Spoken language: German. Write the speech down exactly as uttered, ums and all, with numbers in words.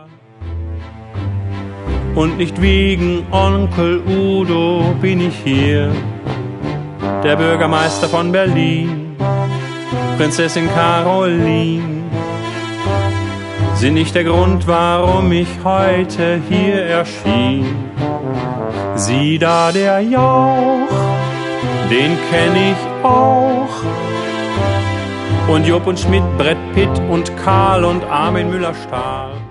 Und nicht wegen Onkel Udo bin ich hier, der Bürgermeister von Berlin, Prinzessin Caroline, sind nicht der Grund, warum ich heute hier erschien. Sieh da, der Jauch, den kenn ich auch. Und Job und Schmidt, Brett Pitt und Karl und Armin Müller-Stahl.